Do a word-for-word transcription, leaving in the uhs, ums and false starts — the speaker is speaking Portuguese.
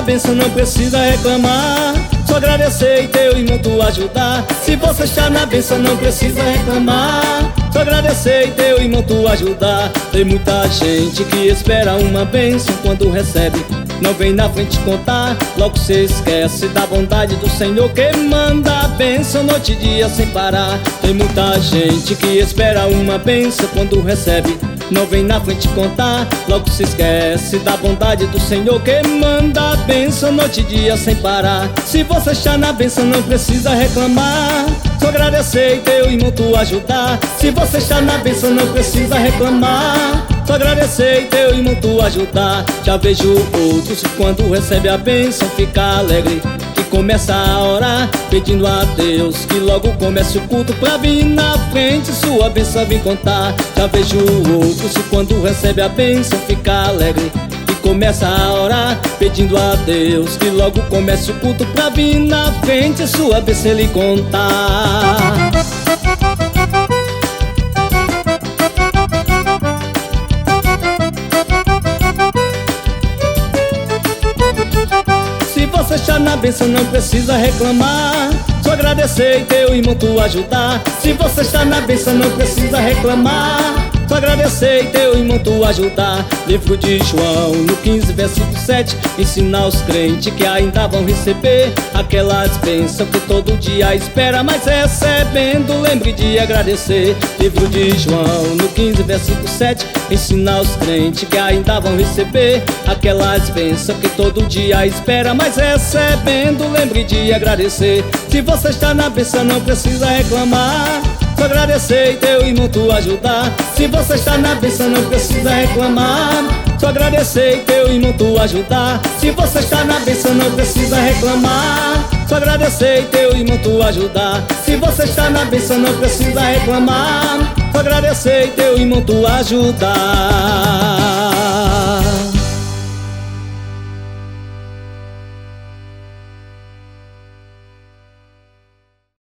bênção não precisa reclamar, só agradecer e teu irmão tu ajudar. Se você está na bênção não precisa reclamar, só agradecer e teu irmão tu ajudar. Tem muita gente que espera uma bênção, quando recebe não vem na frente contar. Logo cê esquece da bondade do Senhor que manda a bênção noite e dia sem parar. Tem muita gente que espera uma bênção, quando recebe não vem na frente contar. Logo se esquece da bondade do Senhor que manda a bênção noite e dia sem parar. Se você está na bênção não precisa reclamar, só agradecer e teu irmão tu ajudar. Se você está na bênção não precisa reclamar, só agradecer e teu irmão tu ajudar. Já vejo outros quando recebe a bênção fica alegre, que começa a orar pedindo a Deus que logo comece o culto pra vir na frente sua bênção vir contar. Já vejo outros quando recebe a bênção fica alegre, que começa a orar pedindo a Deus que logo comece o culto pra vir na frente sua bênção lhe contar. Se você está na bênção não precisa reclamar, só agradecer e teu irmão tu ajudar. Se você está na bênção não precisa reclamar, só agradecer e teu irmão tu ajudar. Livro de João, no quinze, versículo sete, ensina aos crentes que ainda vão receber aquelas bênçãos que todo dia espera, mas recebendo lembre de agradecer. Livro de João, no quinze, versículo sete, ensina aos crentes que ainda vão receber aquelas bênçãos que todo dia espera, mas recebendo lembre de agradecer. Se você está na bênção não precisa reclamar, só agradecer e teu irmão tu ajudar. Se você está na bênção não precisa reclamar, só agradecer e teu irmão tu ajudar. Se você está na bênção não precisa reclamar, só agradecer e teu irmão tu ajudar. Se você está na bênção não precisa reclamar, só agradecer e teu irmão tu ajudar.